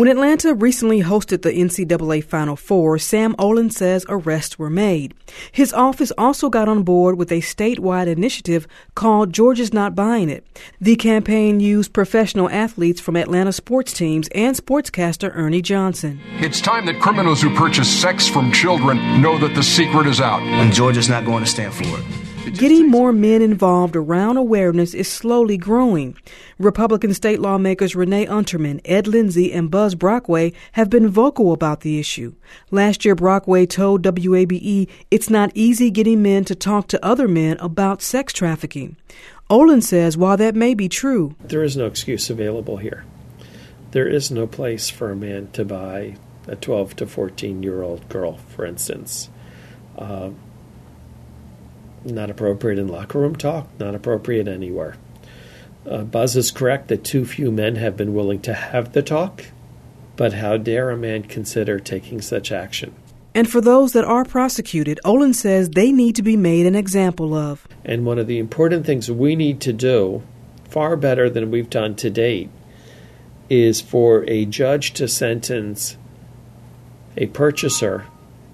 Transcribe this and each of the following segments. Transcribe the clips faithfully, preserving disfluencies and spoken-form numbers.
When Atlanta recently hosted the N C double A Final Four, Sam Olin says arrests were made. His office also got on board with a statewide initiative called Georgia's Not Buying It. The campaign used professional athletes from Atlanta sports teams and sportscaster Ernie Johnson. It's time that criminals who purchase sex from children know that the secret is out. And Georgia's not going to stand for it. Getting more men involved around awareness is slowly growing. Republican state lawmakers Renee Unterman, Ed Lindsay, and Buzz Brockway have been vocal about the issue. Last year, Brockway told W A B E it's not easy getting men to talk to other men about sex trafficking. Olin says while that may be true, there is no excuse available here. There is no place for a man to buy a twelve to fourteen-year-old girl, for instance. Uh, Not appropriate in locker room talk, not appropriate anywhere. Uh, Buzz is correct that too few men have been willing to have the talk, but how dare a man consider taking such action? And for those that are prosecuted, Olin says they need to be made an example of. And one of the important things we need to do, far better than we've done to date, is for a judge to sentence a purchaser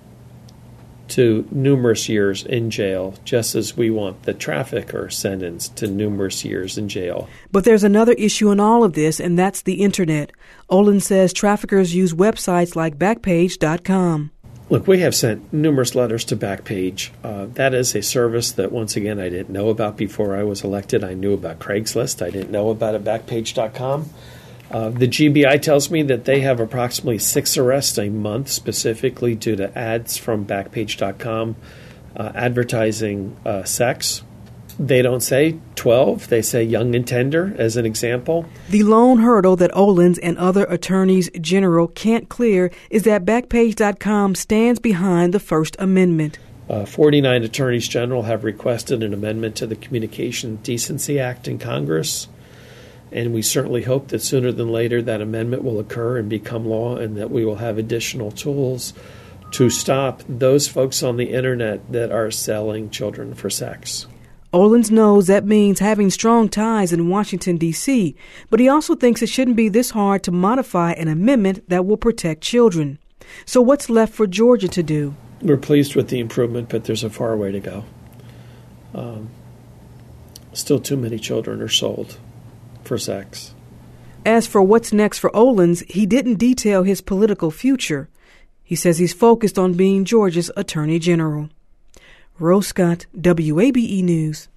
to numerous years in jail, just as we want the trafficker sentenced to numerous years in jail. But there's another issue in all of this, and that's the Internet. Olin says traffickers use websites like Backpage dot com. Look, we have sent numerous letters to Backpage. Uh, that is a service that, once again, I didn't know about before I was elected. I knew about Craigslist. I didn't know about it, Backpage dot com. Uh, the G B I tells me that they have approximately six arrests a month, specifically due to ads from Backpage dot com uh, advertising uh, sex. They don't say twelve, they say young and tender, as an example. The lone hurdle that Olin's and other attorneys general can't clear is that Backpage dot com stands behind the First Amendment. Uh, forty-nine attorneys general have requested an amendment to the Communication Decency Act in Congress. And we certainly hope that sooner than later that amendment will occur and become law, and that we will have additional tools to stop those folks on the Internet that are selling children for sex. Olins knows that means having strong ties in Washington, D C, but he also thinks it shouldn't be this hard to modify an amendment that will protect children. So what's left for Georgia to do? We're pleased with the improvement, but there's a far way to go. Um, still too many children are sold for sex. As for what's next for Olins, he didn't detail his political future. He says he's focused on being Georgia's Attorney General. Rose Scott, W A B E News.